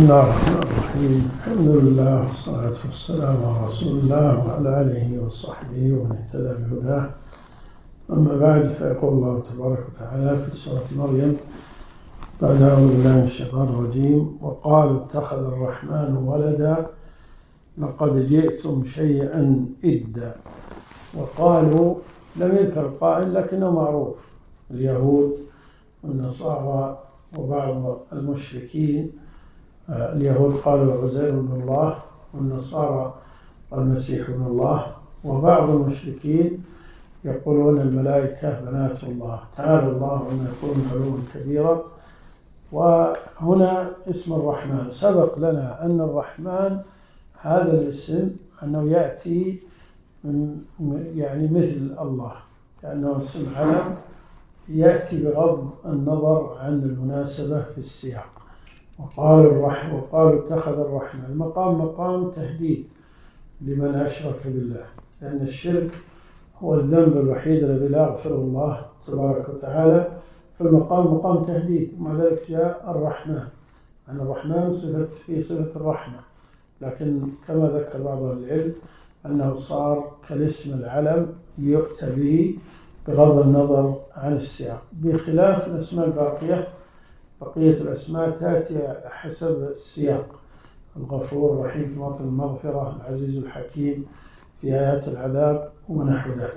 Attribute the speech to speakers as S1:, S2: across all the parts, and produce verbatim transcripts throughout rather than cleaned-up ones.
S1: الله الرحمن الرحيم. الحمد لله والصلاة والسلام على رسول الله وعلى آله وصحبه ومن اهتدى بهداه. أما بعد، فيقول الله تبارك وتعالى في سورة مريم بعد أعوذ بالله من الشيطان الرجيم: وقالوا اتخذ الرحمن ولدا لقد جئتم شيئا إدا. وقالوا لم يذكر القائل لكنه معروف، اليهود والنصارى وبعض المشركين. اليهود قالوا عزير بن الله، والنصارى المسيح ابن الله، وبعض المشركين يقولون الملائكة بنات الله، تعالى الله عما يقولون علوا كبيرا. وهنا اسم الرحمن سبق لنا أن الرحمن هذا الاسم أنه يأتي من يعني مثل الله، كأنه اسم علم يأتي بغض النظر عن المناسبة في السياق. وقالوا الرحمن وقالوا اتخذ الرحمن، المقام مقام تهديد لمن أشرك بالله، لأن الشرك هو الذنب الوحيد الذي لا يغفره الله تبارك وتعالى، فالمقام مقام تهديد. ومع ذلك جاء الرحمن، أن الرحمن صفة في صفة الرحمة، لكن كما ذكر بعض العلم أنه صار كالاسم العلم يؤتى به بغض النظر عن السياق، بخلاف الأسماء الباقية. بقية الأسماء تأتي حسب السياق: الغفور الرحيم في موطن المغفرة، العزيز الحكيم في آيات العذاب ونحو ذلك.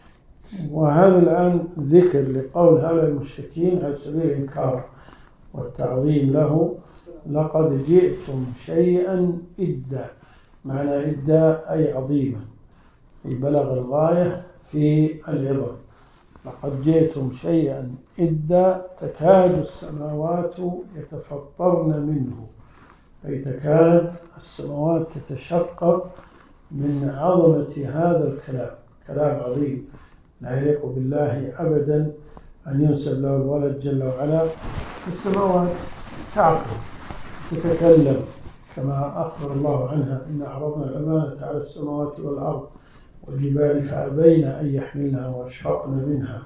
S1: وهذا الآن ذكر لقول هؤلاء المشركين على سبيل الإنكار والتعظيم له: لقد جئتم شيئا إدا. معنى إدا أي عظيما، أي بلغ الغاية في العظم. لقد جئتم شيئا إدا تكاد السماوات يتفطرن منه، أي تكاد السماوات تتشقق من عظمة هذا الكلام. كلام عظيم لا يليق بالله أبدا أن ينسب له الولد جل وعلا. السماوات تعقل تتكلم كما أخبر الله عنها: إن عرضنا الأمانة على السماوات والأرض والجبال فأبين أن يحملنها وأشفقن منها.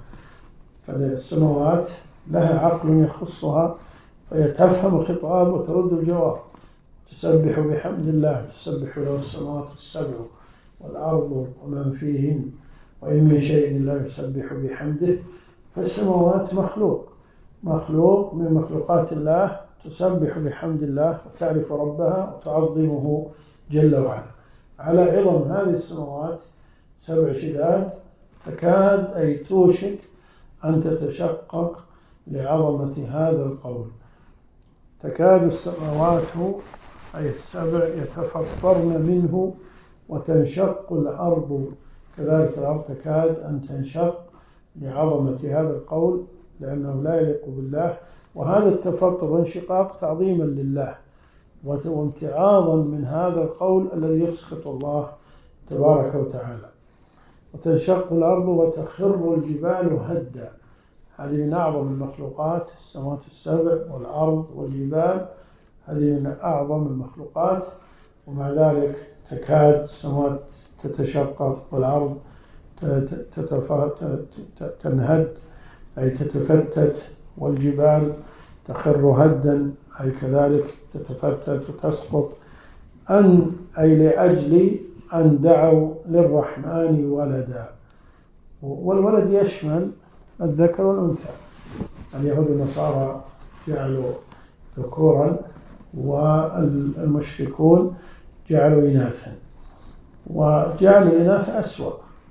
S1: فالسماوات لها عقل يخصها، فهي تفهم الخطاب وترد الجواب. تسبح بحمد الله، تسبح له السماوات السبع والأرض ومن فيهن وإن من شيء لا يسبح بحمده. فالسماوات مخلوق مخلوق من مخلوقات الله، تسبح بحمد الله وتعرف ربها وتعظمه جل وعلا. على عظم هذه السماوات سبع شداد تكاد أي توشك أن تتشقق لعظمة هذا القول. تكاد السماوات أي السبع يتفطرن منه وتنشق الأرض، كذلك الأرض تكاد أن تنشق لعظمة هذا القول، لأنه لا يليق بالله. وهذا التفطر والانشقاق تعظيما لله وامتعاظا من هذا القول الذي يسخط الله تبارك وتعالى. وتنشق الأرض وتخر الجبال هدا، هذه من أعظم المخلوقات. السماوات السبع والأرض والجبال هذه من أعظم المخلوقات، ومع ذلك تكاد السماوات تتشقق والأرض تنهد أي تتفتت، والجبال تخر هدا أي كذلك تتفتت وتسقط. أن أي لأجل أن دعوا للرحمن ولدا. والولد يشمل الذكر والأنثى. اليهود والنصارى جعلوا ذكورا، والمشركون جعلوا إناثا، وجعل الإناث أسوأ.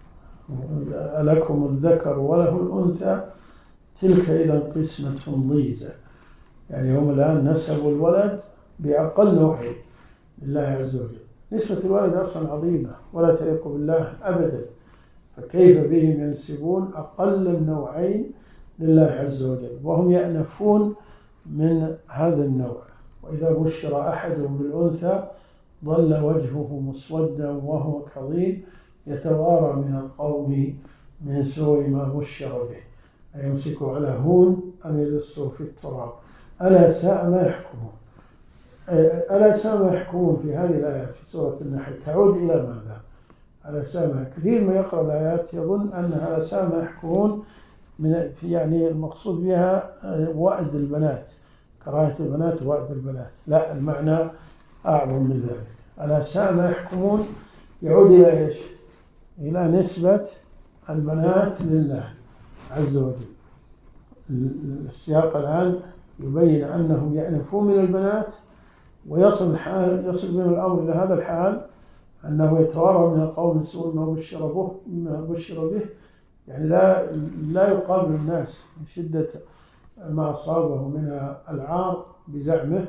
S1: ألكم الذكر وله الأنثى تلك إذا قسمة ضيزى. يعني هم الآن نسبوا الولد بأقل نوعين لله عز وجل. نسبة الولد أصلا عظيمة ولا تليق بالله أبدا، فكيف بهم ينسبون أقل النوعين لله عز وجل وهم يأنفون من هذا النوع؟ وإذا بشر أحدهم بالأنثى ظل وجهه مسودا وهو كظيم يتوارى من القوم من سوء ما بشر به، أيمسكه على هون أم يدسه في التراب ألا ساء ما يحكمون. ألا ساء ما يحكمون في هذه الآيات في سورة النحل تعود إلى ماذا؟ ألا ساء ما، كثير ما يقرأ الآيات يظن أن ألا ساء ما يحكمون من يعني المقصود بها وأد البنات، كراهية البنات ووأد البنات، لا، المعنى أعظم من ذلك. ألا ساء ما يحكمون يعود إلى إيش؟ إلى نسبة البنات لله عز وجل. السياق الآن يبين أنهم يأنفون من البنات، ويصل الحال يصل بهم الأمر إلى هذا الحال أنه يتوارى من القوم سوء ما بشر به ما بشر به، يعني لا لا يقابل الناس من شدة ما أصابه من العار بزعمه.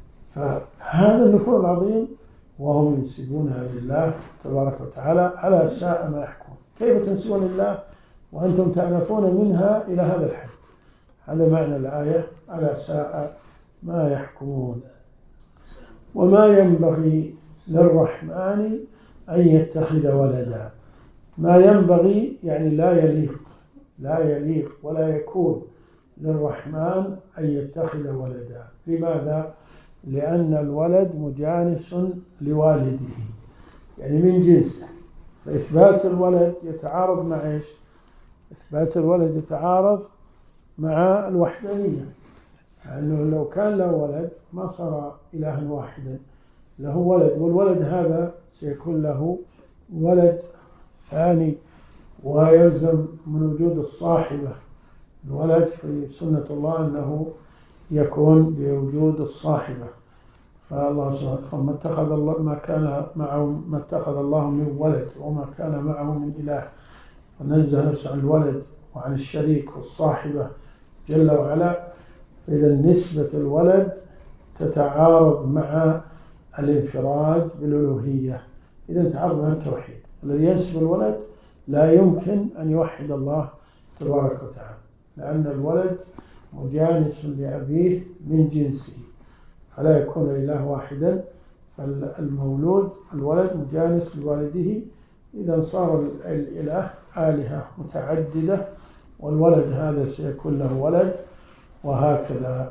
S1: فهذا النفور العظيم وهم ينسبونها لله تبارك وتعالى. ألا ساء ما يحكمون. كيف تنسبون لله وأنتم تأنفون منها إلى هذا الحد؟ هذا معنى الآية، ألا ساء ما يحكمون. وما ينبغي للرحمن أن يتخذ ولدا. ما ينبغي يعني لا يليق، لا يليق ولا يكون للرحمن أن يتخذ ولدا. لماذا؟ لأن الولد مجانس لوالده، يعني من جنسه. فإثبات الولد يتعارض مع إيش؟ إثبات الولد يتعارض مع الوحدانية، لأنه لو كان له ولد ما صار إلها واحدا، له ولد، والولد هذا سيكون له ولد ثاني، ويلزم من وجود الصاحبة الولد في سنة الله أنه يكون بوجود الصاحبة. فالله سبحانه وتعالى ما اتخذ الله ما كان معه ما اتخذ الله من ولد وما كان معه من إله، ونزه نفسه عن الولد وعن الشريك والصاحبة جل وعلا. إذا نسبة الولد تتعارض مع الانفراد بالألوهية، إذا تعارض مع التوحيد. الذي ينسب الولد لا يمكن أن يوحد الله تبارك وتعالى، لأن الولد مجانس لأبيه من جنسه، فلا يكون الإله واحدا. فالمولود الولد مجانس لوالده، إذا صار الإله آلهة متعددة، والولد هذا سيكون له ولد، وهكذا.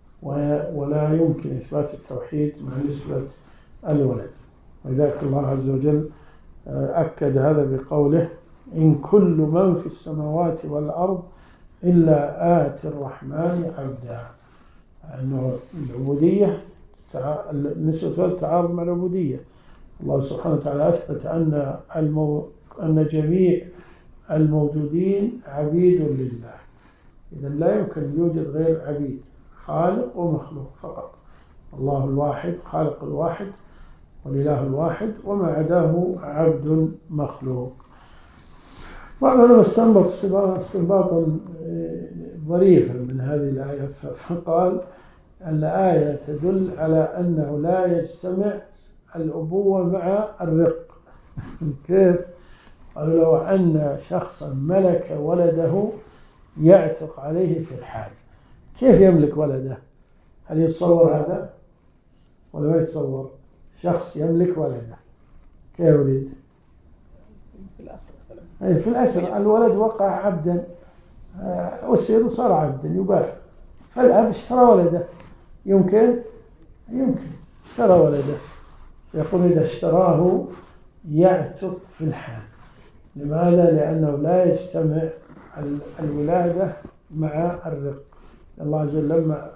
S1: ولا يمكن إثبات التوحيد مع نسبة الولد. ولذلك الله عز وجل أكد هذا بقوله: إن كل من في السماوات والأرض إلا آتي الرحمن عبدا. أنه العبودية نسبة الولد تعارض مع العبودية. الله سبحانه وتعالى أثبت أن المو... أن جميع الموجودين عبيد لله، إذا لا يمكن يوجد غير عبيد، خالق ومخلوق فقط. الله الواحد خالق الواحد والإله الواحد، وما عداه عبد مخلوق. بعضهم استنبط استنباطا ظريفا من هذه الآية، فقال أن الآية تدل على أنه لا يجتمع الأبوة مع الرق. كيف؟ قالوا لو أن شخصا ملك ولده يعتق عليه في الحال، كيف يملك ولده؟ هل يتصور هذا ولا ما يتصور؟ شخص يملك ولده كيف يريد؟
S2: في الأصل
S1: أي في الأصل الولد وقع عبدا، أسر وصار عبدا يباع، فالأب اشترى ولده. يمكن يمكن اشترى ولده، يقول إذا اشتراه يعتق في الحال. لماذا؟ لأنه لا يجتمع الولادة مع الرق. الله عز وجل لما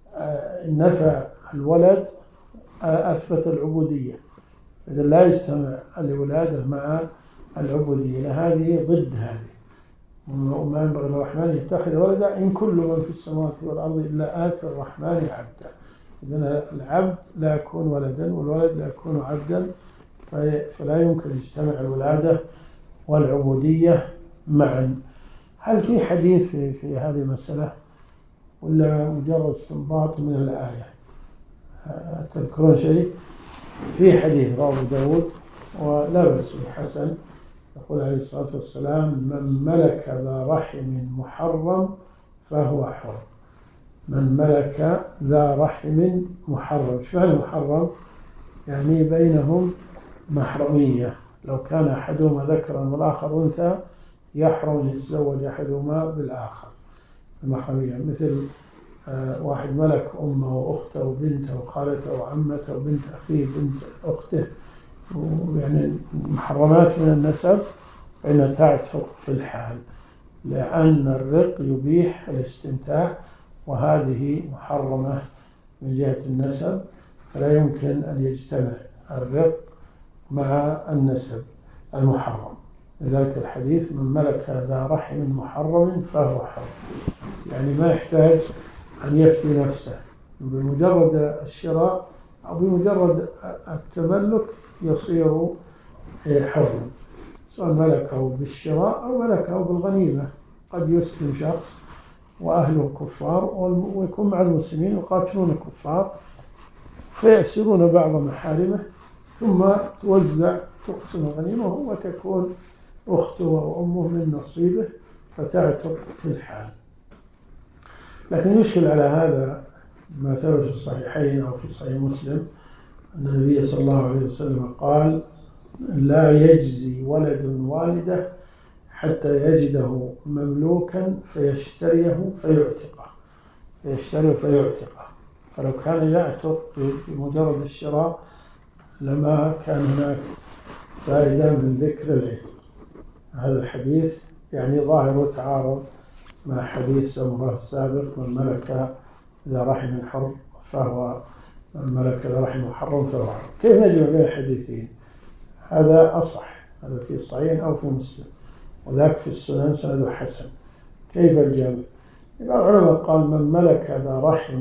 S1: نفى الولد أثبت العبودية، إذا لا يجتمع الولادة مع العبودية، هذه ضد هذه. وما ينبغي للرحمن يتخذ ولدا إن كل من في السماوات والأرض إلا آتي الرحمن عبدا. إذن العبد لا يكون ولدا والولد لا يكون عبدا، فلا يمكن يجتمع الولادة والعبودية معا. هل في حديث في, في هذه المسألة ولا مجرد استنباط من الآية؟ تذكرون شيء؟ في حديث رواه داود ولا بأس به حسن، يقول عليه الصلاة والسلام: من ملك ذا رحم محرم فهو حر. من ملك ذا رحم محرم. ايش معنى محرم؟ يعني بينهم محرمية، لو كان أحدهما ذكرا والآخر أنثى يحرم أن يتزوج أحدهما بالآخر. المحرمية مثل واحد ملك أمه وأخته وبنته وخالته وعمته وبنت أخيه بنت أخته، يعني محرمات من النسب، فإنها تعتق في الحال، لأن الرق يبيح الاستمتاع وهذه محرمة من جهة النسب، فلا يمكن أن يجتمع الرق مع النسب المحرم. لذلك الحديث من ملك ذا رحم محرم فهو حر، يعني ما يحتاج أن يفتي نفسه، بمجرد الشراء أو بمجرد التملك يصير حرا، سواء ملكه بالشراء أو ملكه بالغنيمة. قد يسلم شخص وأهله كفار ويكون مع المسلمين يقاتلون الكفار فيأسرون بعض محارمه، ثم توزع تقسم الغنيمة وتكون أخته وأمه من نصيبه فتعتق في الحال. لكن يشكل على هذا ما ثبت في الصحيحين أو في صحيح مسلم أن النبي صلى الله عليه وسلم قال: لا يجزي ولد والده حتى يجده مملوكا فيشتريه فيعتقه فيشتريه فيعتقه فلو كان يعتق بمجرد الشراء لما كان هناك فائدة من ذكر العتق. هذا الحديث يعني ظاهره تعارض مع حديث سمرة السابق: من ملك ذا رحم حر فهو من ملك ذا رحم محرم فهو حر. كيف نجمع بين الحديثين؟ هذا أصح، هذا في الصحيح أو في مسلم، وذاك في السنن سند حسن. كيف الجمع؟ بعض العلماء قال: من ملك ذا رحم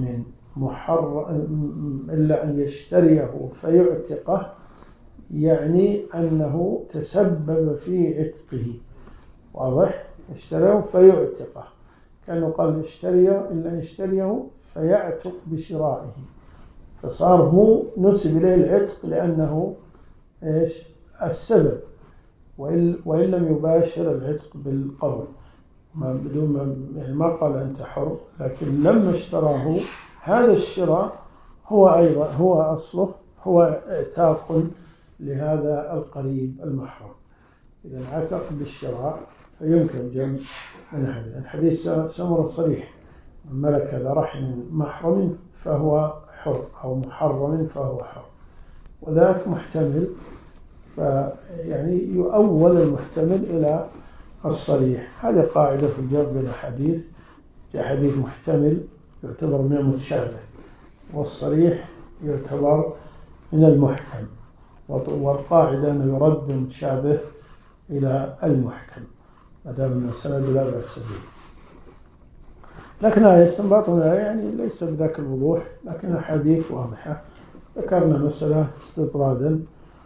S1: محرم إلا أن يشتريه فيعتقه، يعني أنه تسبب في عتقه. واضح؟ اشتريه فيعتقه، كأنه قال: اشتريه إلا أن يشتريه فيعتق بشرائه، فصار هو نسب إليه العتق لأنه إيش؟ السبب، وإن لم يباشر العتق بالقول، ما بدون ما يعني ما قال أنت حر، لكن لما اشتراه هذا الشراء هو أيضا هو أصله هو اعتاق لهذا القريب المحرم. إذا عتق بالشراء فيمكن جمع من هذا الحديث. سمر صريح: من ملك ذا رحم محرم فهو حر أو محرم فهو حر، وذاك محتمل، فيعني يؤول المحتمل إلى الصريح. هذه قاعدة في الجمع بين الحديث: جاء حديث محتمل يعتبر من المتشابه، والصريح يعتبر من المحكم، والقاعدة أنه يرد المتشابه إلى المحكم ما دام أنه سند لا بأس به. لكن هذا استنباطنا يعني ليس بذاك الوضوح، لكن الحديث واضحة. ذكرنا مسألة استطرادا: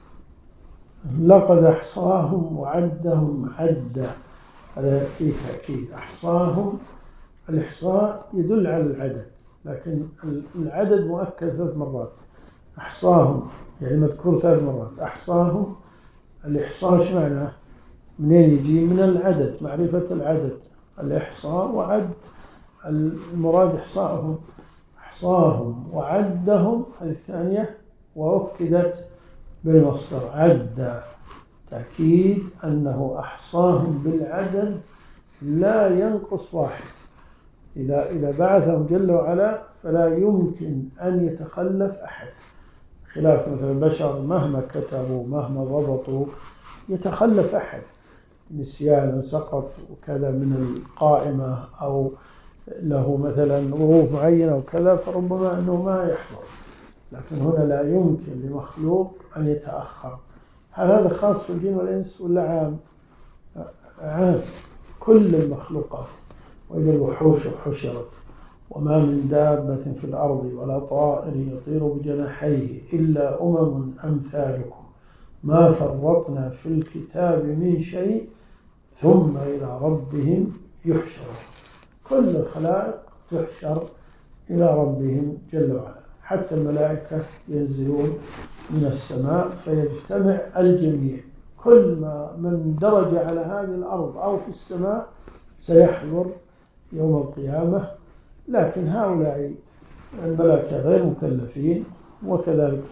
S1: لقد أحصاهم وعدهم عدا. هذا فيه تأكيد. أحصاهم، الإحصاء يدل على العدد، لكن العدد مؤكد ثلاث مرات. أحصاهم يعني مذكور ثلاث مرات. أحصاهم، الإحصاء ايش معناه؟ منين يجي؟ من العدد، معرفة العدد. الإحصاء وعد، المراد إحصاءهم. أحصاهم وعدهم هذه الثانية، وأكدت بالمصدر عد، تأكيد أنه أحصاهم بالعدد لا ينقص واحد. إذا إذا بعثهم جل وعلا فلا يمكن أن يتخلف أحد، خلاف مثل البشر مهما كتبوا مهما ضبطوا يتخلف أحد، نسيان سقط وكذا من القائمة أو له مثلا ظروف معينة وكذا، فربما أنه ما يحضر. لكن هنا لا يمكن لمخلوق أن يتأخر. هل هذا خاص في الجن والإنس ولا عام؟ عام، كل المخلوقات. وإذا الوحوش حشرت وما من دابة في الأرض ولا طائر يطير بجناحيه إلا أمم أمثالكم ما فرطنا في الكتاب من شيء ثم إلى ربهم يحشرون. كل الخلائق تحشر إلى ربهم جل وعلا، حتى الملائكة ينزلون من السماء فيجتمع الجميع. كل ما من درج على هذه الأرض أو في السماء سيحضر يوم القيامة. لكن هؤلاء الملائكة غير مكلفين، وكذلك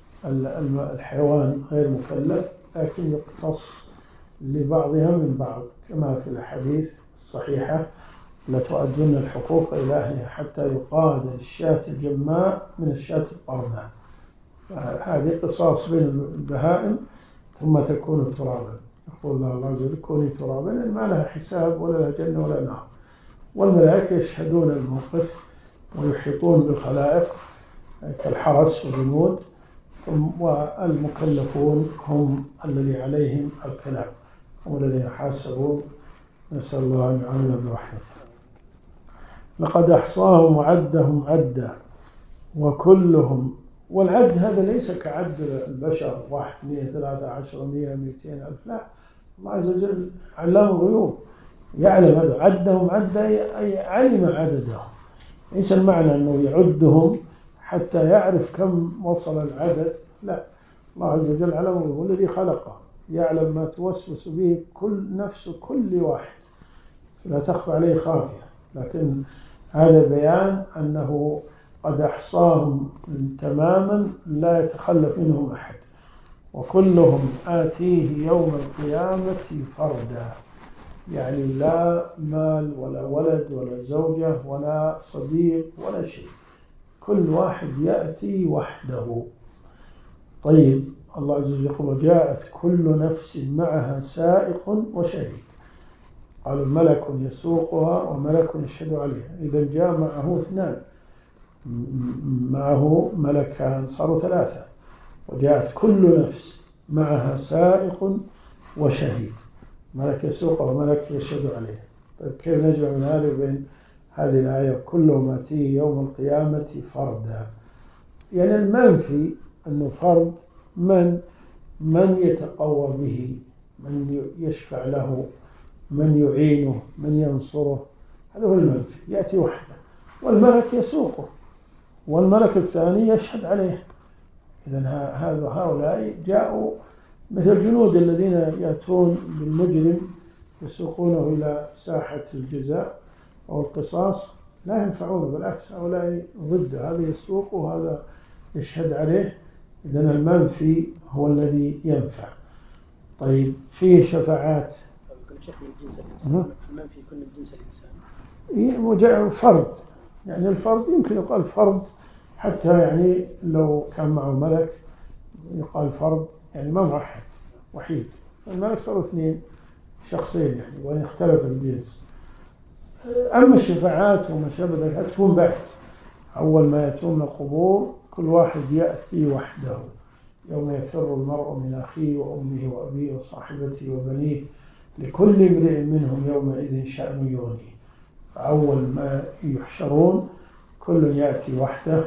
S1: الحيوان غير مكلف، لكن يقتص لبعضها من بعض، كما في الحديث الصحيحة: لتؤدون الحقوق إلى أهلها حتى يقاد الشاة الجماء من الشاة القرناء. فهذه قصاص بين البهائم ثم تكون ترابا. يقول الله عز وجل: كوني ترابا، ما لها حساب ولا لها جنة ولا نار. والملائكة يشهدون الموقف ويحيطون بالخلائق كالحرس والجنود، والمكلفون هم الذي عليهم الكلام، هم الذين يحاسبون. نسأل الله أن يعاملنا برحمته. لقد أحصاهم وعدهم عدا وكلهم، والعد هذا ليس كعد البشر واحد اثنين ثلاثة عشر مئة مئتين ألف، لا، الله عز وجل علام الغيوب يعلم هذا. عدهم عدا أي علم عددهم، ليس المعنى أنه يعدهم حتى يعرف كم وصل العدد، لا، الله عز وجل علم الغيوب، والذي خلقه يعلم ما توسوس به كل نفس كل واحد، لا تخفى عليه خافية. لكن هذا بيان أنه قد أحصاهم تماما لا يتخلف منهم أحد، وكلهم آتيه يوم القيامة فردا، يعني لا مال ولا ولد ولا زوجة ولا صديق ولا شيء، كل واحد يأتي وحده. طيب، الله عز وجل يقول وجاءت كل نفس معها سائق وشهيد، قالوا ملك يسوقها وملك يشهد عليها، إذا جاء معه اثنان، معه ملكان صاروا ثلاثة، وجاءت كل نفس معها سائق وشهيد، ملك يسوقها وملك يشهد عليها. طيب كيف نجمع من هذه وبين هذه الآية كلهم آتيه يوم القيامة فردا؟ يعني المنفي أنه فرد من من يتقوى به، من يشفع له، من يعينه، من ينصره، هذا هو المنفي، يأتي وحده، والملك يسوقه، والملك الثاني يشهد عليه. إذن هذا هؤلاء جاءوا مثل الجنود الذين يأتون بالمجرم يسوقونه إلى ساحة الجزاء أو القصاص، لا ينفعونه، بالعكس هؤلاء ضد، هذا يسوق وهذا يشهد عليه. إذن المنفي هو الذي ينفع. طيب، فيه شفاعات.
S2: شيخ من جنس الإنسان، المنفي يكون من جنس الإنسان.
S1: وجاء فرد، يعني الفرد يمكن يقال فرد، حتى يعني لو كان معه ملك يقال فرد، يعني ما موحد وحيد. الملك صاروا اثنين، شخصين يعني، وإن اختلف الجنس. أما الشفاعات وما شابه ذلك تكون بعد، أول ما يأتون من القبور كل واحد يأتي وحده، يوم يفر المرء من أخيه وأمه وأبيه وصاحبته وبنيه لكل امرئ منهم يومئذ شأن يغنيه. فأول ما يحشرون كل يأتي وحده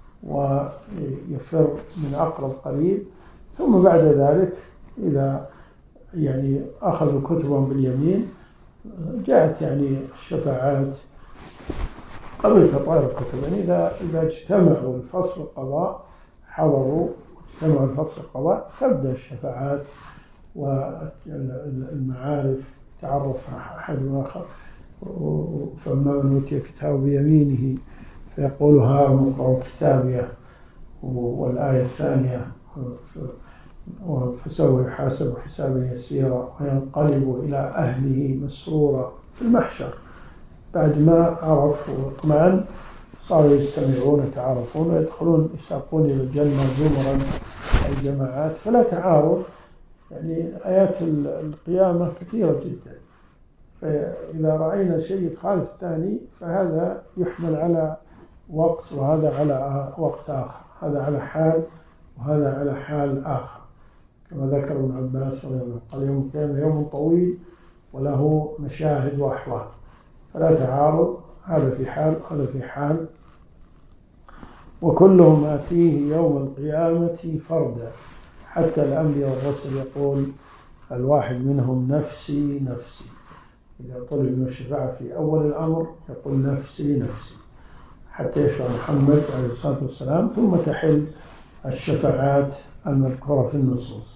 S1: ويفر من أقرب قريب، ثم بعد ذلك إذا يعني أخذوا كتبهم باليمين جاءت يعني الشفاعات قبل تطاير الكتب، يعني إذا إذا اجتمعوا الفصل القضاء، حضروا واجتمعوا الفصل القضاء، تبدأ الشفاعات والمعارف، تعرف أحد آخر. فأما من أوتي كتابه بيمينه فيقول هاؤم اقرءوا كتابيه، والآية الثانية فسوف يحاسب حسابا يسيرا وينقلب إلى أهله مسرورا في المحشر. بعد ما عرفوا واطمأن صاروا يجتمعون يتعارفون ويدخلون يساقون إلى الجنة زمرا أي جماعات، فلا تعارض. يعني آيات القيامة كثيرة جدا، فإذا رأينا شيء يخالف الثاني فهذا يحمل على وقت وهذا على وقت آخر، هذا على حال وهذا على حال آخر، كما ذكر ابن عباس رضي الله عنه قال يوم القيامة يوم طويل وله مشاهد وأحوال، فلا تعارض، هذا في حال وهذا في حال. وكلهم آتيه يوم القيامة فردا، حتى الأنبياء والرسل يقول الواحد منهم نفسي نفسي، إذا طلب من الشفاعة في أول الأمر يقول نفسي نفسي، حتى يشفع محمد عليه الصلاة والسلام، ثم تحل الشفاعات المذكورة في النصوص.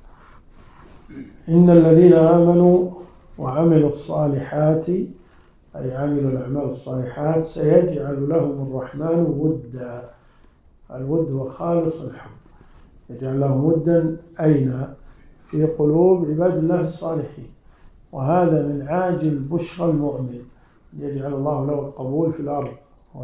S1: إن الذين آمنوا وعملوا الصالحات، أي عملوا الأعمال الصالحات، سيجعل لهم الرحمن ودا. الود هو خالص الحب، يجعل لهم ودا أين؟ في قلوب عباد الله الصالحين، وهذا من عاجل بشرى المؤمن، يجعل الله له القبول في الأرض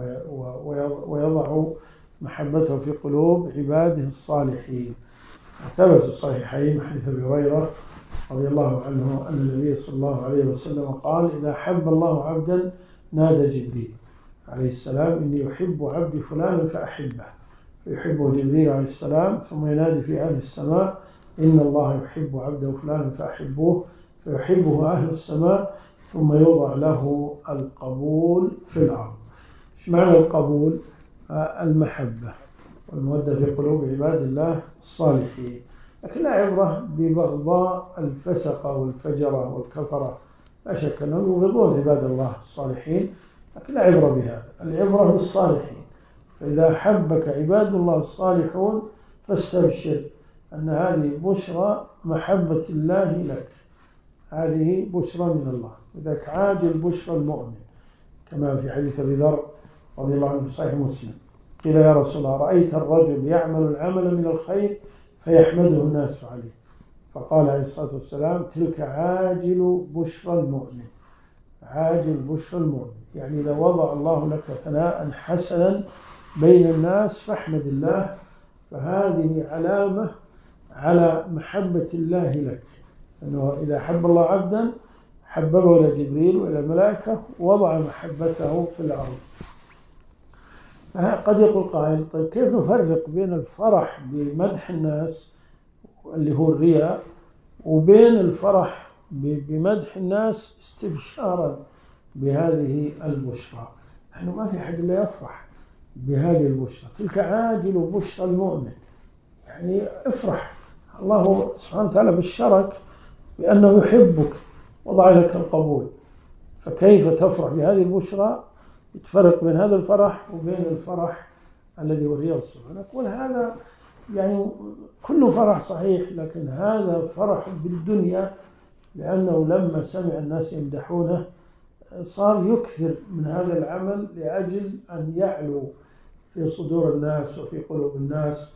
S1: ويضع محبته في قلوب عباده الصالحين. ثبت الصحيحين حديث أبي هريرة رضي الله عنه أن النبي صلى الله عليه وسلم قال إذا حب الله عبدا نادى جبريل عليه السلام إني أحب عبدي فلانا فأحبه، فيحبه جبريل عليه السلام، ثم ينادي في أهل السماء إن الله يحب عبده فلانا فأحبوه، فيحبه أهل السماء، ثم يوضع له القبول في الأرض. إيش معنى القبول؟ المحبة والمودة في قلوب عباد الله الصالحين. لكن لا عبرة ببغضاء الفسقة والفجرة والكفرة، لا شك أنهم يبغضون عباد الله الصالحين، لكن لا عبرة بهذا، العبرة بالصالحين. فإذا أحبك عباد الله الصالحون فاستبشر أن هذه بشرى محبة الله لك، هذه بشرى من الله، وذاك عاجل بشرى المؤمن، كما في حديث أبي ذر رضي الله عنه في صحيح مسلم قيل يا رسول الله رأيت الرجل يعمل العمل من الخير فيحمده الناس عليه، فقال عليه الصلاة والسلام تلك عاجل بشرى المؤمن، عاجل بشرى المؤمن، يعني إذا وضع الله لك ثناء حسنا بين الناس فاحمد الله، فهذه علامة على محبة الله لك، أنه إذا حب الله عبدا حببه إلى جبريل وإلى الملائكة ووضع محبته في الأرض. قد يقول قائل طيب كيف نفرق بين الفرح بمدح الناس اللي هو الرياء وبين الفرح بمدح الناس استبشارا بهذه البشرى؟ نحن ما في حد لا يفرح بهذه البشرى، تلك عاجل بشرى المؤمن، يعني افرح، الله سبحانه وتعالى بشرك بأنه يحبك وضع لك القبول، فكيف تفرح بهذه البشرى؟ يتفرق بين هذا الفرح وبين الفرح الذي هو الرياء والسرور. نقول هذا يعني كل فرح صحيح، لكن هذا فرح بالدنيا، لأنه لما سمع الناس يمدحونه صار يكثر من هذا العمل لأجل أن يعلو في صدور الناس وفي قلوب الناس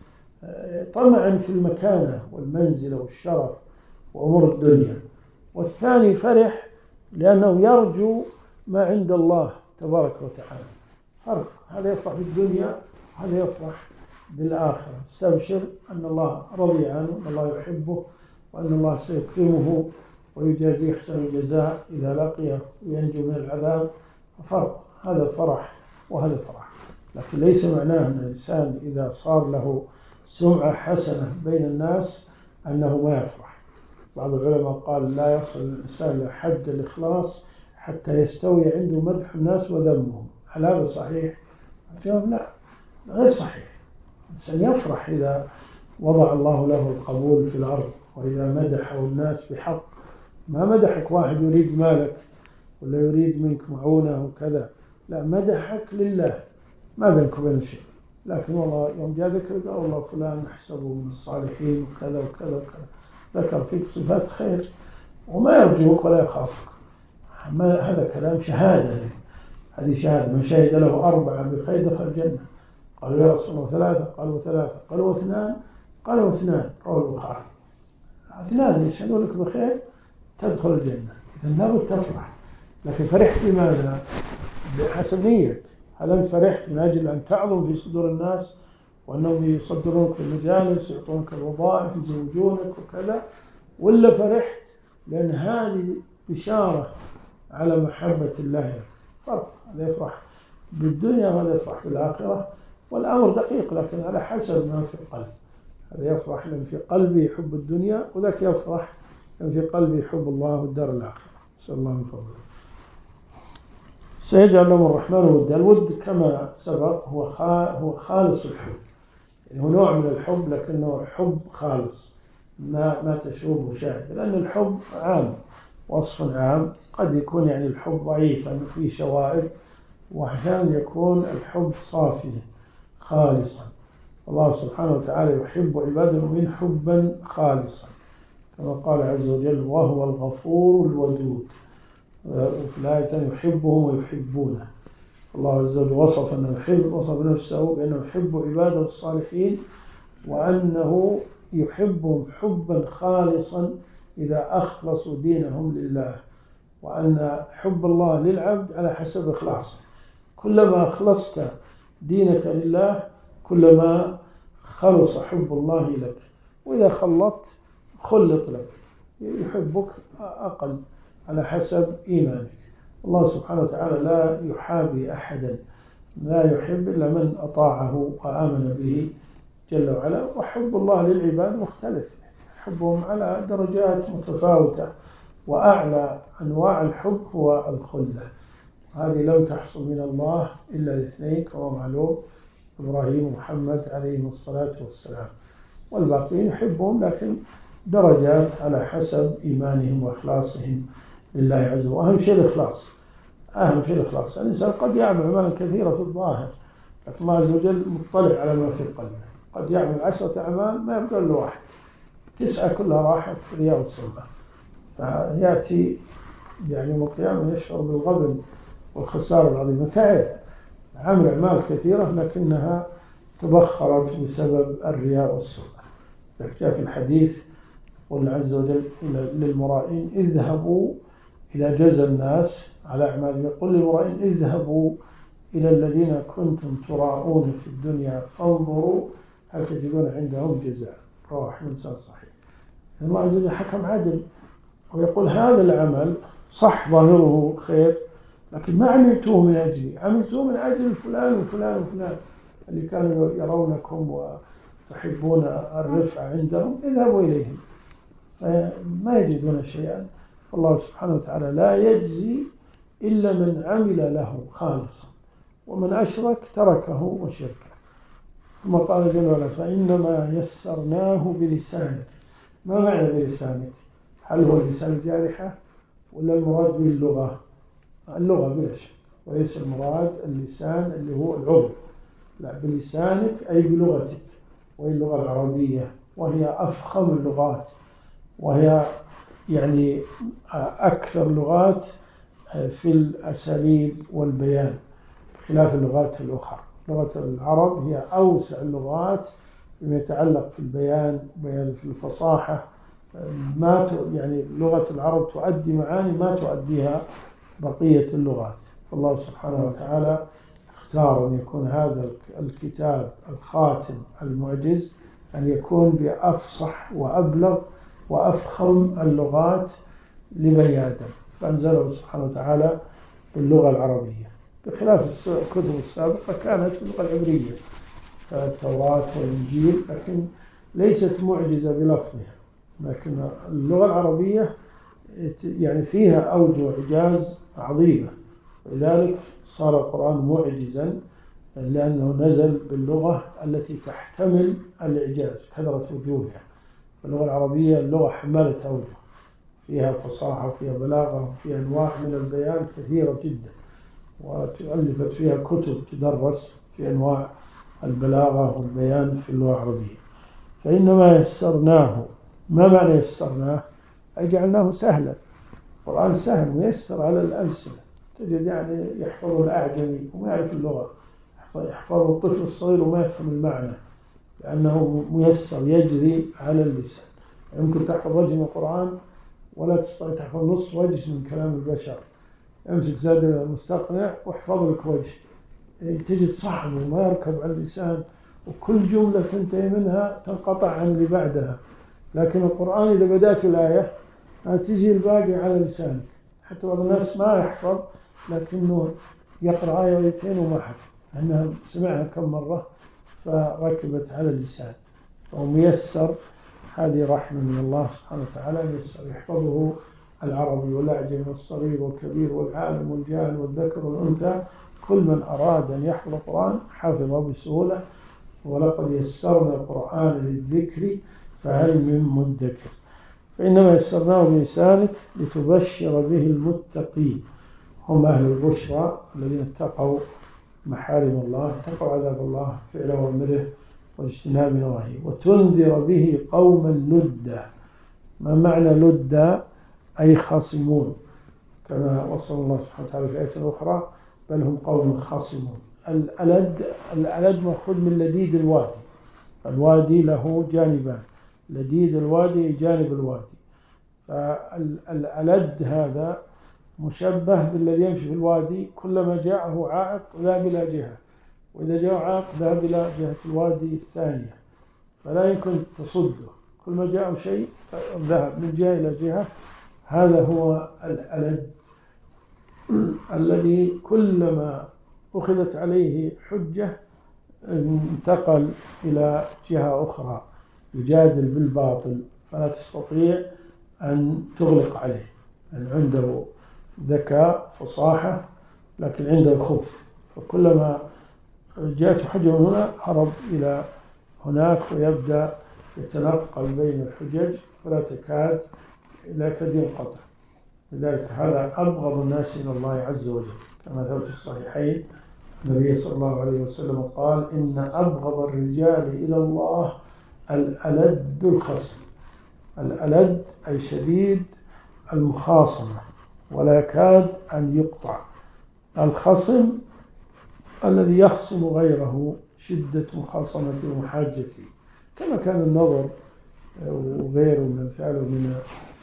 S1: طمعا في المكانة والمنزلة والشرف وأمور الدنيا. والثاني فرح لأنه يرجو ما عند الله تبارك وتعالى، فرق، هذا يفرح بالدنيا وهذا يفرح بالآخرة. استبشر أن الله رضي عنه، أن الله يحبه، وأن الله سيكرمه ويجازيه أحسن الجزاء إذا لقيه وينجو من العذاب، ففرق، هذا فرح وهذا فرح. لكن ليس معناه أن الإنسان إذا صار له سمعة حسنة بين الناس أنه ما يفرح. بعض العلماء قال لا يصل الإنسان لحد الإخلاص حتى يستوي عنده مدح الناس وذمهم. هل هذا صحيح؟ الجواب لا، غير صحيح. الإنسان يفرح إذا وضع الله له القبول في الأرض، وإذا مدحه الناس بحق، ما مدحك واحد يريد مالك ولا يريد منك معونة وكذا، لا، مدحك لله، ما بينك وبين شيء، لكن والله يوم جاء ذكر قال والله فلان نحسبه من الصالحين وكذا وكذا وكذا، ذكر فيك صفات خير وما يرجوك ولا يخافك، هذا كلام شهادة، هذه شهادة. من شهد له أربعة بخير دخل الجنة. قالوا يا رسول الله ثلاثة، قالوا ثلاثة، قالوا اثنان، قالوا اثنان، رواه البخاري، اثنان يشهدون لك بخير تدخل الجنة. إذن لابد تفرح، لكن فرحت بماذا؟ بحسب نيتك. هل أنت فرحت من أجل أن تعظم في صدور الناس وأنهم يصدرونك في المجالس يعطونك الوظائف يزوجونك وكذا، ولا فرحت لأن هذه بشارة على محبة الله لك؟ فرق، هذا يفرح بالدنيا وهذا يفرح بالآخرة، والأمر دقيق لكن على حسب ما في القلب. هذا يفرح لأن في قلبه يحب الدنيا، وذاك يفرح لأن في قلبه يحب الله والدار الآخرة. نسأل الله من فضله. سيجعل لهم الرحمن ودا. الود كما سبق هو هو خالص الحب، يعني هو نوع من الحب لكنه حب خالص، ما ما تشوبه شاهد، لأن الحب عام، وصف عام، قد يكون يعني الحب ضعيفا فيه شوائب، وأحيانا يكون الحب صافيا خالصا. الله سبحانه وتعالى يحب عباده من حبا خالصا، كما قال عز وجل وهو الغفور الودود. في الآية يحبهم ويحبونه. الله عز وجل وصف أنه يحب، وصف نفسه بأنه يحب عباده الصالحين، وأنه يحبهم حبا خالصا إذا أخلصوا دينهم لله، وأن حب الله للعبد على حسب إخلاصه. كلما أخلصت دينك لله كلما خلص حب الله لك، وإذا خلطت خلط لك، يحبك أقل على حسب إيمانك. الله سبحانه وتعالى لا يحابي أحدا لا يحب إلا من أطاعه وآمن به جل وعلا. وحب الله للعباد مختلف، حبهم على درجات متفاوتة، وأعلى أنواع الحب هو الخلة. هذه لم تحصل من الله إلا الاثنين كما معلوم، إبراهيم ومحمد عليهم الصلاة والسلام، والباقين يحبهم لكن درجات على حسب إيمانهم وإخلاصهم لله عز وجل. وأهم شيء الإخلاص، أهم شيء الإخلاص. الإنسان قد يعمل أعمالا كثيرة في الظاهر لكن الله عز وجل مطلع على ما في قلبه. قد يعمل عشرة أعمال ما يبقى إلا واحد، تسعة كلها راحت في رياء والسمعة، فيأتي يعني يوم القيامة يشعر بالغبن والخسارة العظيمة. تعب عمل أعمال كثيرة لكنها تبخرت بسبب الرياء والسمعة. جاء في الحديث قل عز وجل للمرائين اذهبوا إذا جزى الناس على أعمالهم، يقول للمرائين اذهبوا إلى الذين كنتم تراءون في الدنيا فانظروا هل تجدون عندهم جزاء. رواه أحمد صحيح. الله عز وجل حكم عدل ويقول هذا العمل صح ظاهره خير لكن ما عملتوه من أجلي، عملتوه من أجل فلان وفلان وفلان اللي كانوا يرونكم وتحبون الرفع عندهم، اذهبوا إليهم ما يجدون شيئا. فالله سبحانه وتعالى لا يجزي إلا من عمل له خالصا، ومن أشرك تركه وشركه. ثم قال جل وعلا فإنما يسرناه بلسانك. ما معنى بلسانك؟ هل هو اللسان الجارحة ولا المراد به اللغة؟ اللغة بلا شك، وليس المراد اللسان اللي هو العضو، لا بلسانك أي بلغتك، وهي اللغة العربية وهي أفخم اللغات، وهي يعني أكثر اللغات في الأساليب والبيان بخلاف اللغات الأخرى. لغة العرب هي أوسع اللغات فيما يتعلق في البيان، بيان في الفصاحة. ما يعني لغة العرب تؤدي معاني ما تؤديها بقية اللغات. فالله سبحانه وتعالى اختار أن يكون هذا الكتاب الخاتم المعجز أن يكون بأفصح وأبلغ وأفخم اللغات لبني آدم، فأنزله سبحانه وتعالى باللغة العربية بخلاف الكتب السابقة كانت باللغة العبرية كالتوراة والإنجيل، لكن ليست معجزة بلفظها. لكن اللغة العربية يعني فيها أوجه إعجاز عظيمة، ولذلك صار القرآن معجزا لأنه نزل باللغة التي تحتمل الإعجاز كثرة وجوهها. اللغة العربية اللغة حمالة أوجه، فيها فصاحة وفيها بلاغة وفيها أنواع من البيان كثيرة جدا، وتؤلفت فيها كتب تدرس في أنواع البلاغة والبيان في اللغة العربية. فإنما يسرناه. ما معنى يسرناه؟ أي جعلناه سهلا. القرآن سهل ويسر على الألسنة. تجد يعني يحفظه الأعجمي وما يعرف اللغة، يحفظه الطفل الصغير وما يفهم المعنى لأنه ميسر يجري على اللسان. يمكن تحفظ وجه من القرآن ولا تستطيع تحفظ نصف وجه من كلام البشر. امسك زاد المستقنع واحفظ لك وجه، تجد صعب وما يركب على اللسان، وكل جملة تنتهي منها تنقطع عن اللي بعدها. لكن القرآن إذا بدأت الآية تجي الباقي على لسانك. حتى بعض الناس ما يحفظ لكنه يقرأ آية وآيتين وما حفظ لأنها سمعها كم مرة فركبت على اللسان. فهو ميسر، هذه رحمة من الله سبحانه وتعالى، يسر يحفظه العربي والأعجمي والصغير والكبير والعالم والجاهل والذكر والأنثى. كل من أراد أن يحفظ القرآن حفظه بسهولة. ولقد يسرنا القرآن للذكر فهل من مدكر. فإنما يسرناه بلسانك لتبشر به المتقين، هم أهل البشرى الذين اتقوا محارم الله، اتقوا عذاب الله فعل أوامره واجتناب نواهيه، وتنذر به قوما لدا. ما معنى لدا؟ أي خاصمون، كما وصف الله سبحانه وتعالى في آية أخرى بل هم قوم خاصمون. الألد الألد مأخوذ من لديد الوادي. الوادي له جانبان، لديد الوادي جانب الوادي. فالألد هذا مشبه بالذي يمشي في الوادي، كلما جاءه عائق ذهب إلى جهة، وإذا جاء عائق ذهب إلى جهة الوادي الثانية، فلا يمكن تصده، كل ما جاءه شيء ذهب من جهة إلى جهة. هذا هو الألد الذي كلما أخذت عليه حجة انتقل إلى جهة أخرى يجادل بالباطل، فلا تستطيع أن تغلق عليه، لأن يعني عنده ذكاء فصاحة لكن عنده خبث، فكلما جاءت حجة من هنا هرب إلى هناك ويبدأ يتنقل بين الحجج فلا تكاد لا يكاد ينقطع. لذلك هذا أبغض الناس إلى الله عز وجل، كما ثبت في الصحيحين النبي صلى الله عليه وسلم قال: إن أبغض الرجال إلى الله الألد الخصم. الألد أي شديد المخاصمة ولا يكاد أن يقطع. الخصم الذي يخصم غيره شدة مخاصمته ومحاجته، كما كان النضر وغيره من أمثاله من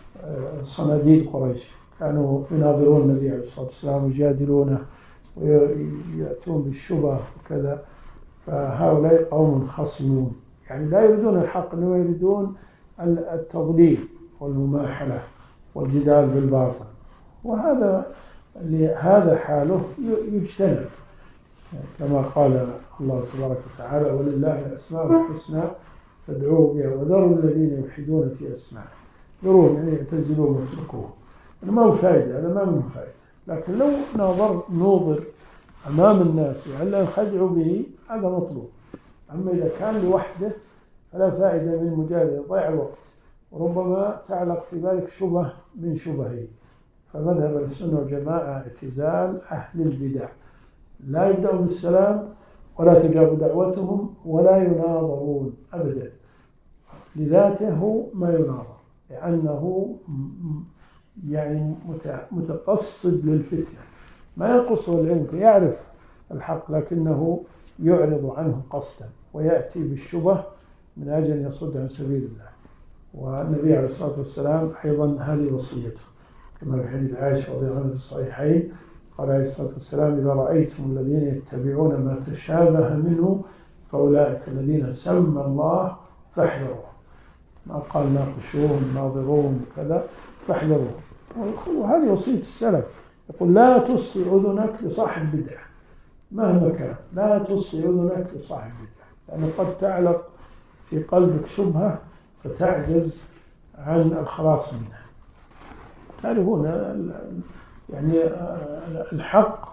S1: صناديد قريش، كانوا يناظرون النبي عليه الصلاة والسلام ويجادلونه ويأتون بالشبه وكذا. فهؤلاء قوم خصمون، يعني لا يريدون الحق، إنما يريدون التضليل والمماحلة والجدال بالباطل، وهذا هذا حاله يجتنب، كما قال الله تبارك وتعالى: ولله الأسماء الحسنى فادعوه بها وذروا الذين يلحدون في أسمائه. ذروهم يعني يعتزلوه ويتركوه، ما هو فائدة، هذا ما منه فائدة. لكن لو ناظر نوظر أمام الناس لعل ينخدعوا به هذا مطلوب. أما إذا كان لوحده فلا فائدة من مجادلة، ضيع الوقت، وربما تعلق في ذلك شبه من شبهه. فمذهب السنة والجماعة اعتزال أهل البدع، لا يبدأوا بالسلام ولا تجاب دعوتهم ولا يناظرون أبدا، لذاته ما يناظر، لأنه يعني متقصد للفتنة، ما ينقصه العلم، يعرف الحق لكنه يعرض عنه قصدا ويأتي بالشبه من أجل أن يصد عن سبيل الله. والنبي عليه الصلاة والسلام أيضا هذه وصيته، كما في حديث عائشة رضي الله عنها في الصحيحين قال عليه الصلاة والسلام: إذا رأيتم الذين يتبعون ما تشابه منه فأولئك الذين سمى الله فاحذروه. ما قال ناقشوهم ناظروهم كذا، فاحذروه. وهذه وصية السلف، يقول: لا تصغي أذنك لصاحب بدعة مهما كان، لا تصغي أذنك لصاحب بدعة، لأنه قد تعلق في قلبك شبهة فتعجز عن الخلاص منها. تعرفون يعني الحق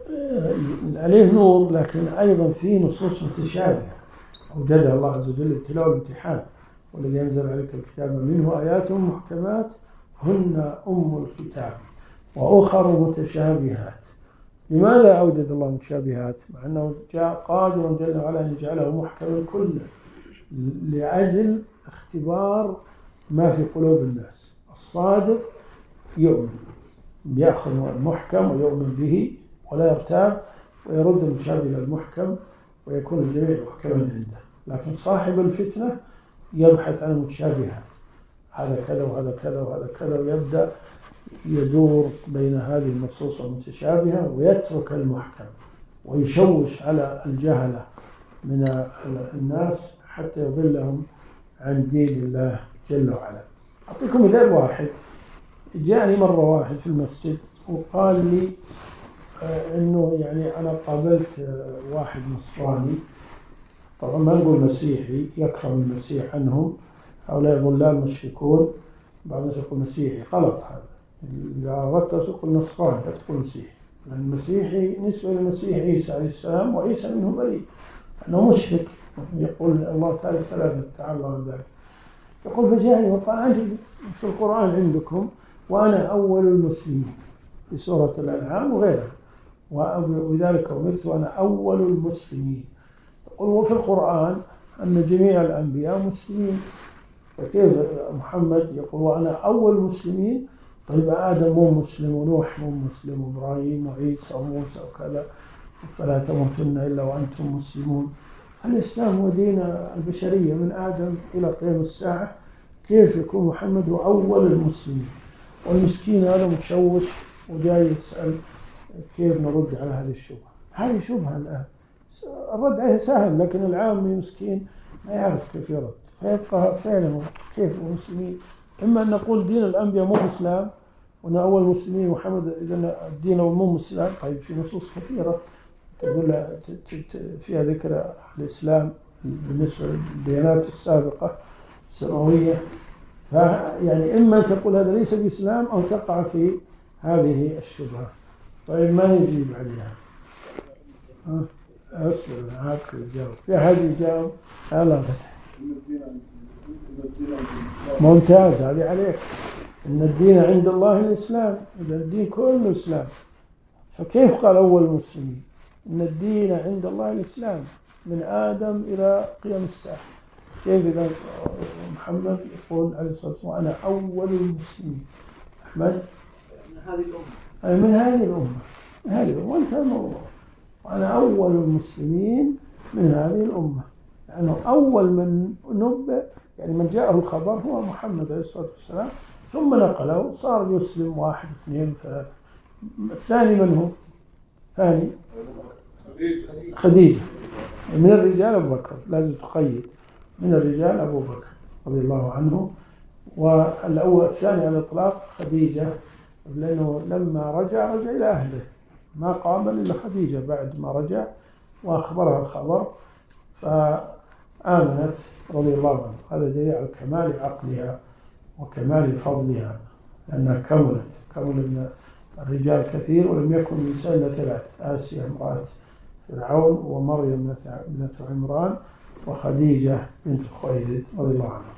S1: عليه نور، لكن أيضا فيه نصوص متشابهة أوجدها الله عز وجل ابتلاء والامتحان. والذي ينزل عليك الكتاب منه آيات محكمات هن أم الكتاب وأخر متشابهات. لماذا أوجد الله متشابهات مع أنه جاء قادر جل وعلا أن يجعله محكما كله؟ لأجل اختبار ما في قلوب الناس. الصادق يؤمن، يأخذ المحكم ويؤمن به ولا يرتاب ويرد المشابه إلى المحكم ويكون الجميع محكما عنده. لكن صاحب الفتنة يبحث عن المتشابهات، هذا كذا وهذا كذا وهذا كذا، ويبدأ يدور بين هذه النصوص المتشابهة ويترك المحكم ويشوش على الجهلة من الناس حتى يضلهم عن دين الله جل وعلا. أعطيكم مثال واحد. جاءني مرة واحد في المسجد وقال لي إنه يعني أنا قابلت واحد نصراني، طبعا ما نقول مسيحي، يكرم المسيح عنهم، هؤلاء ضلال مشركون، بعض الناس يقول مسيحي، غلط هذا. إذا أردت تقول نصراني لا تقول مسيحي، لأن المسيحي نسبة للمسيح عيسى عليه السلام، وعيسى منه بريء، أنه مشرك، يقول الله ثالث ثلاثة تعالى الله عن ذلك. يقول فجاءني وقال: أنت في القرآن عندكم وأنا أول المسلمين، في سورة الأنعام وغيرها، وبذلك أمرت وأنا أول المسلمين. يقول وفي القرآن أن جميع الأنبياء مسلمين، فكيف محمد يقول وأنا أول المسلمين؟ طيب آدم مو مسلم، ونوح مو مسلم، وإبراهيم وعيسى وموسى وكذا، فلا تموتن إلا وأنتم مسلمون. فالإسلام هو دين البشرية من آدم إلى قيام الساعة، كيف يكون محمد هو أول المسلمين؟ والمسكين هذا متشوش وجاي يسأل كيف نرد على هذه الشبهة. هذه شبهة الآن الرد عليها سهل، لكن العامي مسكين ما يعرف كيف يرد، فيبقى فعلا كيف المسلمين. إما أن نقول دين الأنبياء مو إسلام وأن أول مسلمين محمد، إذن الدين مو إسلام. طيب في نصوص كثيرة تدل فيها ذكر الإسلام بالنسبة للديانات السابقة السماوية، يعني إما تقول هذا ليس بإسلام أو تقع في هذه الشبهة. طيب ما نجيب عليها؟ ها أصبر عادك الجواب. في أحد يجاوب؟ لا فتح. ممتاز، هذه عليك. إن الدين عند الله الإسلام، إذا الدين كله إسلام. فكيف قال أول المسلمين؟ إن الدين عند الله الإسلام من آدم إلى قيام الساعة. كيف إذا محمد يقول عليه الصلاة والسلام أنا أول المسلمين؟ أحمد
S2: من هذه الأمة،
S1: أي من هذه الأمة، من هذه الأمة وانتهى الموضوع. وأنا أول المسلمين من هذه الأمة، لأنه يعني أول من نبأ، يعني من جاءه الخبر هو محمد عليه الصلاة والسلام، ثم نقله صار يسلم واحد اثنين ثلاثة. الثاني من هو؟ ثاني خديجة. من الرجال أبو بكر، لازم تقيد، من الرجال أبو بكر رضي الله عنه. والأول الثاني على الإطلاق خديجة، لأنه لما رجع رجع إلى أهله، ما قابل إلا خديجة بعد ما رجع وأخبرها الخبر فآمنت رضي الله عنه. هذا دليل على كمال عقلها وكمال فضلها، لأنها كملت كمل من الرجال كثير ولم يكن النساء إلا ثلاث: آسيا امرأة فرعون، ومريم ابنة عمران، وخديجة بنت خويلد رضي الله عنها.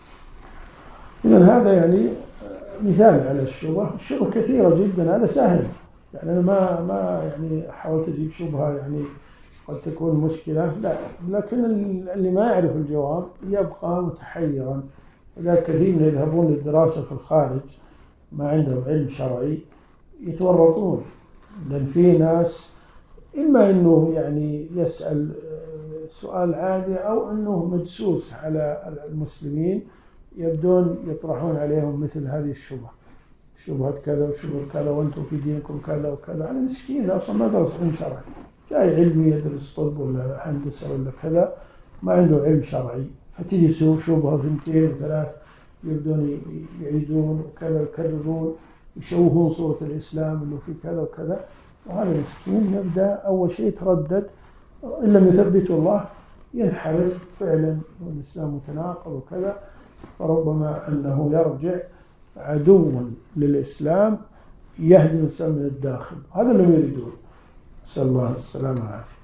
S1: إذن هذا يعني مثال على الشبهة. الشبهة كثيرة جدا، هذا سهل، يعني أنا ما ما يعني حاولت أجيب شبهة يعني قد تكون مشكلة، لا، لكن اللي ما يعرف الجواب يبقى متحيرا. وذا كثير من يذهبون للدراسة في الخارج ما عندهم علم شرعي يتورطون، لأن في ناس إما أنه يعني يسأل سؤال عادي أو أنه مدسوس على المسلمين، يبدون يطرحون عليهم مثل هذه الشبهة، شبهة كذا وشبهة كذا وأنتم في دينكم كذا وكذا. أنا مسكين أصلا ما درس علم شرعي، جاي علمي يدرس طب ولا هندسة ولا كذا، ما عنده علم شرعي، فتجي شبهة ثنتين وثلاث يبدون يعيدون وكذا ويكررون، يشوهون صورة الإسلام أنه في كذا وكذا. وهذا المسكين يبدأ أول شيء يتردد، إن لم يثبته الله ينحرف فعلا والإسلام متناقض وكذا، فربما أنه يرجع عدوا للإسلام يهدم الإسلام من الداخل. هذا اللي يريدون، نسأل الله السلامة والعافية.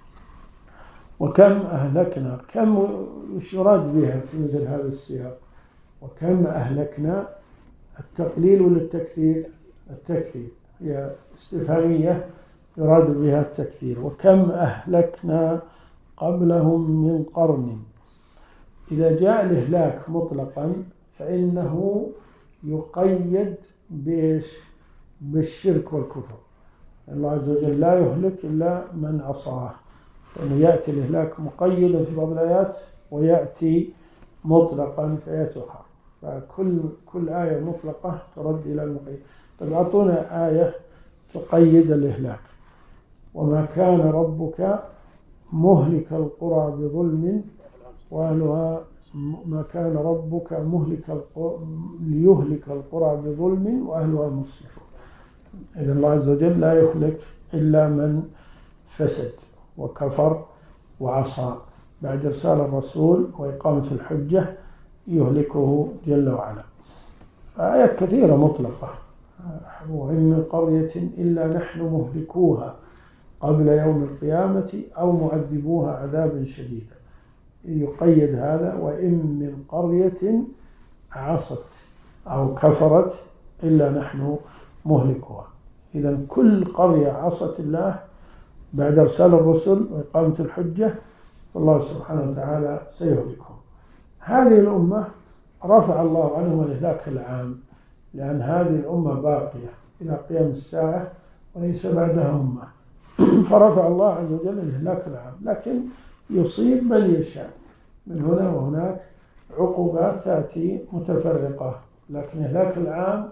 S1: وكم أهلكنا، كم وش يراد بها في مثل هذا السياق؟ وكم أهلكنا، التقليل ولا التكثير؟ التكثير، هي استفهامية يراد بها التكثير. وكم أهلكنا قبلهم من قرن. إذا جاء الإهلاك مطلقا فإنه يقيد بإيش؟ بالشرك والكفر. الله عز وجل لا يهلك إلا من عصاه، لأنه يأتي الإهلاك مقيدا في بعض الآيات ويأتي مطلقا في آيات أخرى، فكل كل آية مطلقة ترد إلى المقيد. طيب أعطونا آية تقيد الإهلاك. وما كان ربك مهلك القرى بظلم وأهلها، ما كان ربك مهلك القرى ليهلك القرى بظلم وأهلها مصلحون. إذن الله عز وجل لا يهلك إلا من فسد وكفر وعصى، بعد إرسال الرسول وإقامة الحجة يهلكه جل وعلا. آيات كثيرة مطلقة. وإن من قرية إلا نحن مهلكوها قبل يوم القيامة أو معذبوها عذابا شديدا. يقيد هذا: وإن من قرية عصت أو كفرت إلا نحن مهلكوها. إذن كل قرية عصت الله بعد إرسال الرسل وإقامة الحجة الله سبحانه وتعالى سيهلكهم. هذه الأمة رفع الله عنهم الإهلاك العام، لأن هذه الأمة باقية إلى قيام الساعة وليس بعدها أمة، فرفع الله عز وجل الإهلاك العام، لكن يصيب من يشاء من هنا وهناك، عقوبات تأتي متفرقة، لكن الإهلاك العام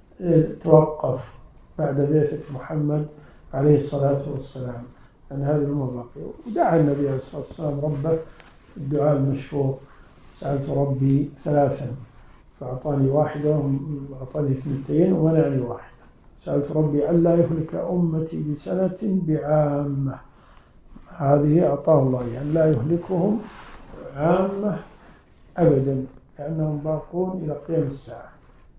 S1: توقف بعد بعثة محمد عليه الصلاة والسلام، أن هذه الأمة باقية. ودعا النبي عليه الصلاة والسلام ربه الدعاء المشهور: سألت ربي ثلاثا فأعطاني واحدة وأعطاني اثنتين ومنعني واحدة. سألت ربي ألا يهلك أمتي بسنة بعامة، هذه أعطاه الله يعني لا يهلكهم عامة أبدا لأنهم باقون إلى قيام الساعة،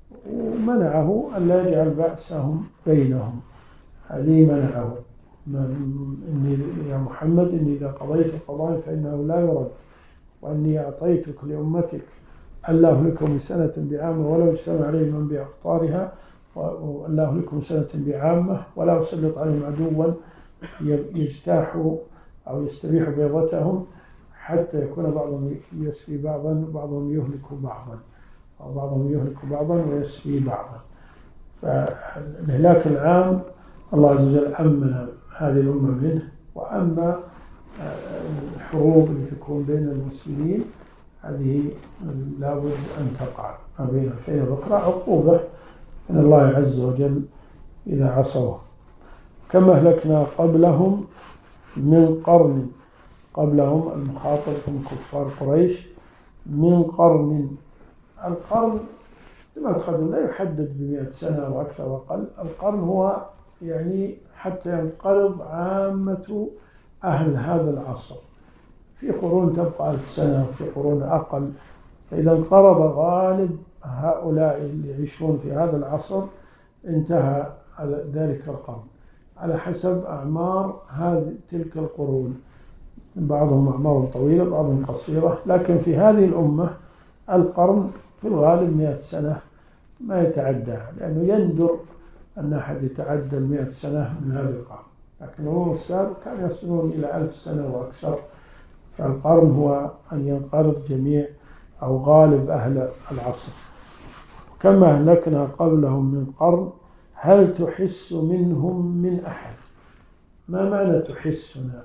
S1: ومنعه أن لا يجعل بأسهم بينهم، هذه منعه إني يا محمد إني إذا قضيت قضاء فإنه لا يرد، وأني أعطيتك لأمتك ألا أهلكهم سنة بعامة ولا يجتمع عليهم من بأقطارها، وألا أهلكهم سنة بعامة ولا أسلط عليهم عدوا يجتاح أو يستبيح بيضتهم حتى يكون بعضهم يسفي بعضا وبعضهم يهلك بعضا أو بعضهم يهلك بعضا ويسفي بعضا. فالإهلاك العام الله عز وجل أمن هذه الأمة منه، وأما الحروب اللي تكون بين المسلمين هذه لابد أن تقع ما بين الفئة الأخرى عقوبة من الله عز وجل إذا عصوا. كما أهلكنا قبلهم من قرن، قبلهم المخاطب هم كفار قريش، من قرن. القرن كما تقدم لا يحدد بمئة سنة أو أكثر وأقل، القرن هو يعني حتى ينقرض عامة أهل هذا العصر، في قرون تبقى ألف سنة وفي قرون أقل، فإذا انقرض غالب هؤلاء اللي يعيشون في هذا العصر انتهى ذلك القرن على حسب أعمار هذه تلك القرون، بعضهم أعمار طويلة بعضهم قصيرة، لكن في هذه الأمة القرن في الغالب مئة سنة ما يتعدى، لأنه يندر أن أحد يتعدى المئة سنة من هذا القرن، لكن الأمم السابق كانوا يصلون إلى ألف سنة وأكثر. فالقرن هو أن ينقرض جميع أو غالب أهل العصر. كما أهلكنا قبلهم من قرن هل تحس منهم من أحد. ما معنى تحسنا؟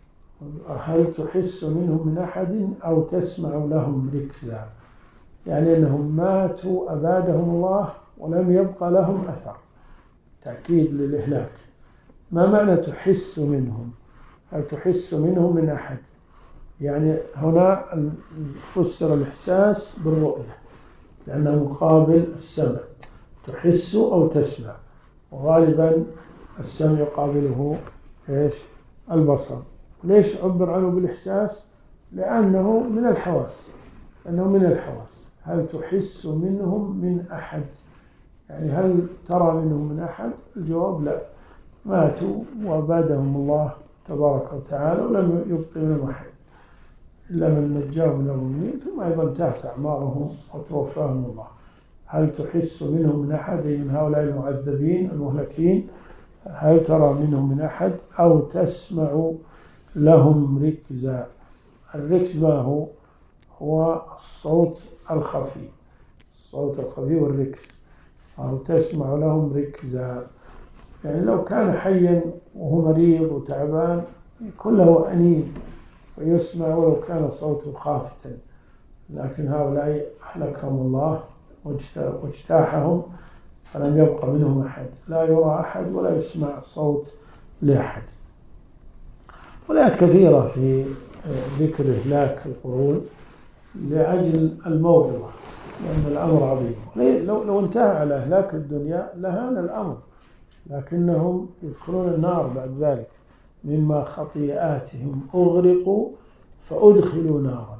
S1: هل تحس منهم من أحد أو تسمع لهم ركزا، يعني أنهم ماتوا أبادهم الله ولم يبقى لهم أثر، تأكيد للإهلاك. ما معنى تحس منهم؟ هل تحس منهم من أحد؟ يعني هنا فسر الإحساس بالرؤية لأنه مقابل السمع، تحس أو تسمع، وغالبا السمع يقابله إيش؟ البصر. ليش عبر عنه بالإحساس؟ لأنه من الحواس، لأنه من الحواس. هل تحس منهم من أحد؟ يعني هل ترى منهم من أحد؟ الجواب لا، ماتوا وأبادهم الله تبارك وتعالى ولم يبق منهم أحد إلا من نجاه من المؤمنين، ثم أيضا انتهت أعمارهم وتوفاهم الله. هل تحس منهم من أحد أي من هؤلاء المعذبين المهلكين؟ هل ترى منهم من أحد أو تسمع لهم ركزا. الركز ما هو؟ هو الصوت الخفي، الصوت الخفي والركز. أو تسمع لهم ركزا يعني لو كان حيا وهو مريض وتعبان يكون له أنين ويسمع ولو كان صوته خافتا، لكن هؤلاء أهلكهم الله واجتاحهم فلم يبق منهم أحد، لا يرى أحد ولا يسمع صوت لأحد. والآيات كثيرة في ذكر إهلاك القرون لأجل الموعظة، لأن الأمر عظيم. لو لو انتهى على إهلاك الدنيا لهان الأمر، لكنهم يدخلون النار بعد ذلك مما خطيئاتهم أغرقوا فأدخلوا نارا.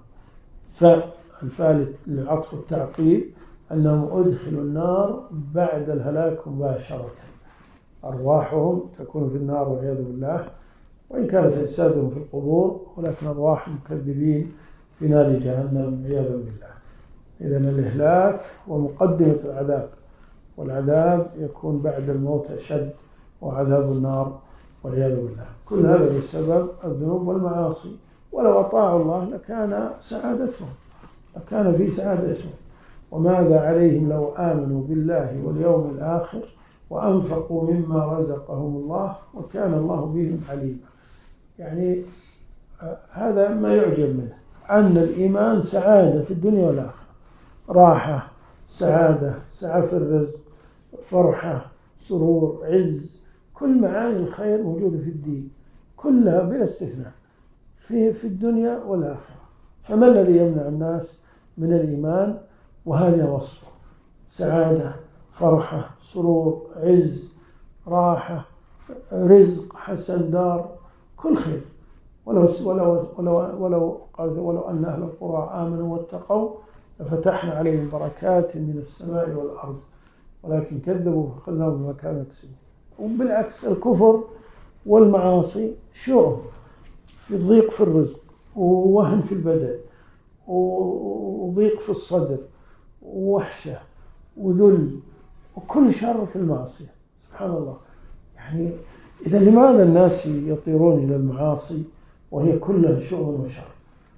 S1: فالفعل للعطف التعقيب أنهم أدخلوا النار بعد الهلاك مباشرة، أرواحهم تكون في النار والعياذ بالله، وإن كانت أجسادهم في القبور ولكن أرواحهم مكذبين في نار جهنم عياذا بالله. إذن الإهلاك ومقدمة العذاب، والعذاب يكون بعد الموت أشد، وعذاب النار والعياذ بالله. كل هذا بسبب الذنوب والمعاصي، ولو أطاعوا الله لكان سعادتهم، لكان في سعادتهم. وماذا عليهم لو آمنوا بالله واليوم الآخر وأنفقوا مما رزقهم الله وكان الله بهم عليما. يعني هذا ما يعجب منه، أن الإيمان سعادة في الدنيا والآخرة، راحة، سعادة، سعة في الرزق، فرحة، سرور، عز، كل معاني الخير موجودة في الدين كلها بلا استثناء في في الدنيا والآخرة. فما الذي يمنع الناس من الإيمان؟ وهذا وصفه: سعادة، فرحة، سرور، عز، راحة، رزق حسن، دار، كل خير. ولو ولو ولو ولو قال ولو أن أهل القرى آمنوا واتقوا لفتحنا عليهم بركات من السماء والأرض ولكن كذبوا فأخذناهم بما كانوا يكسبون. وبالعكس الكفر والمعاصي شؤم، في ضيق في الرزق ووهن في البدن وضيق في الصدر ووحشة وذل وكل شر في المعصية. سبحان الله. يعني إذا لماذا الناس يطيرون إلى المعاصي وهي كلها شؤم وشر،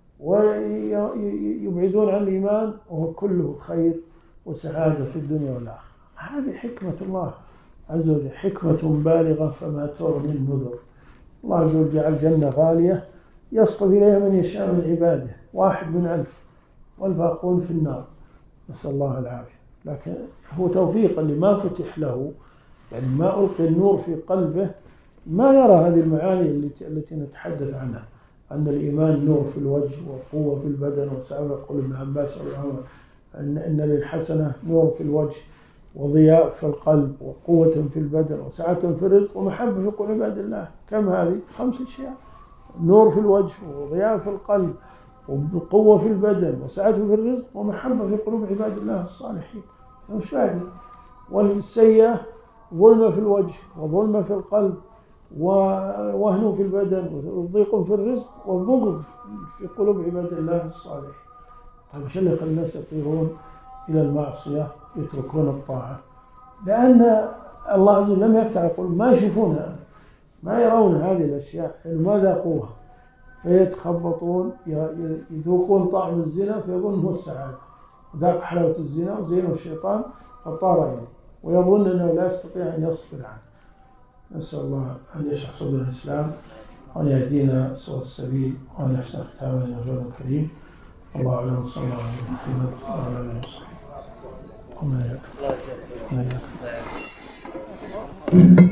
S1: ويبعدون عن الإيمان وهو كله خير وسعادة في الدنيا والآخرة؟ هذه حكمة الله عز وجل، حكمة بالغة فما تغني النذر. الله عز وجل جعل جنة غالية يصطفي إليها من يشاء من عباده، واحد من ألف والباقون في النار، نسأل الله العافية. لكن هو توفيق اللي ما فتح له، يعني ما ألقي النور في قلبه، ما يرى هذه المعاني التي التي نتحدث عنها، أن الإيمان نور في الوجه وقوة في البدن. وسأل يقول ابن عباس رضي الله عنه أن إن للحسنة نور في الوجه وضياء في القلب وقوة في البدن وسعة في الرزق ومحبة في قلوب عباد الله. كم هذه؟ خمس أشياء: نور في الوجه وضياء في القلب وقوة في البدن وسعة في الرزق ومحبة في قلوب عباد الله الصالحين. مش باقي. والسيئة ظلمة في الوجه وظلمة في القلب ووهن في البدن وضيق في الرزق وبغض في قلوب عباد الله الصالحين. طيب ايش اللي يخلي الناس يطيرون إلى المعصية يتركون الطاعة؟ لأن الله عز وجل لم يفتح القلوب، ما يشوفونها، ما يرون هذه الأشياء، لأنه ما ذاقوها، فيتخبطون يذوقون طعم الزنا فيظن هو السعادة، ذاق حلاوة الزنا وزينه الشيطان فطار إليه ويظن أنه لا يستطيع أن يصبر عنه. نسأل الله أن يشرح صدر الإسلام وأن يهدينا سوى السبيل وأن يحسن ختامنا من وجهه الكريم. الله أعلم. صلى الله عليه محمد وعلى آله وصحبه ومن يكفر.